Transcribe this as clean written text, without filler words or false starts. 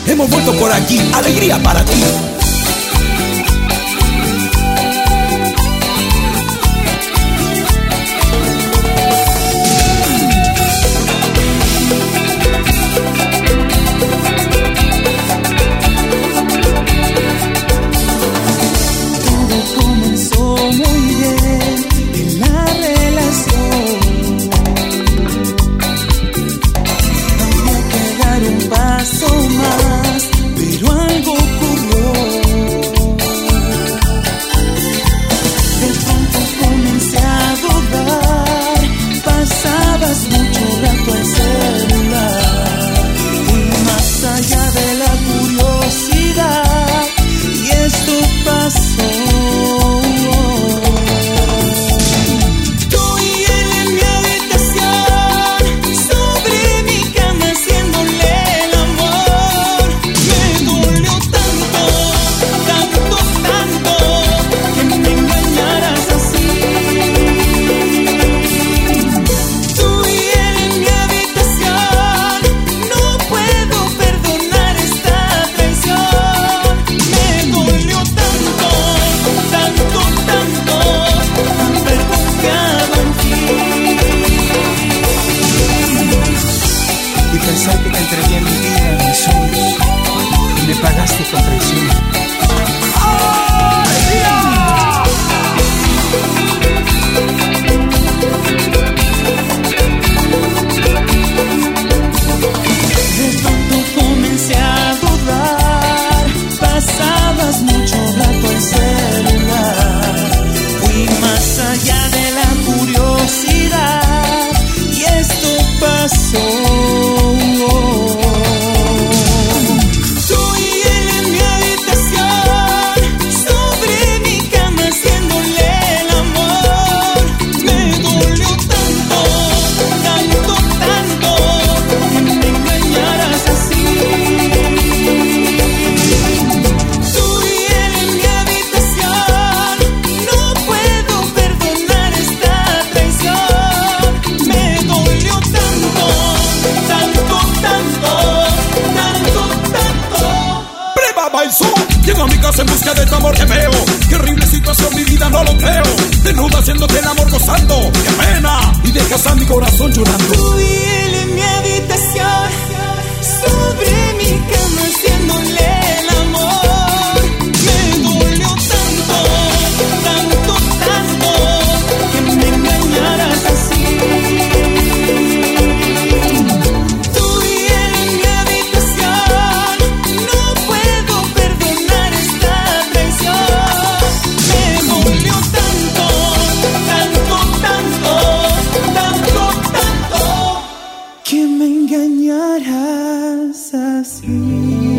Hemos vuelto por aquí, alegría para ti. Pensar que te entregué mi vida, mis sueños, y me pagaste con traición. De pronto comencé a dudar, pasabas mucho rato al celular. Fui más allá de la curiosidad y esto pasó. Llego a mi casa en busca de tu amor que veo. Qué horrible situación, mi vida, no lo creo. Desnuda haciéndote el amor gozando. Qué pena. Y dejas a mi corazón llorando. Tú y él en mi habitación, sobre mi cama haciéndole el amor. Me dolió tanto, tanto, tanto, que me engañaras así. Que me engañarás así.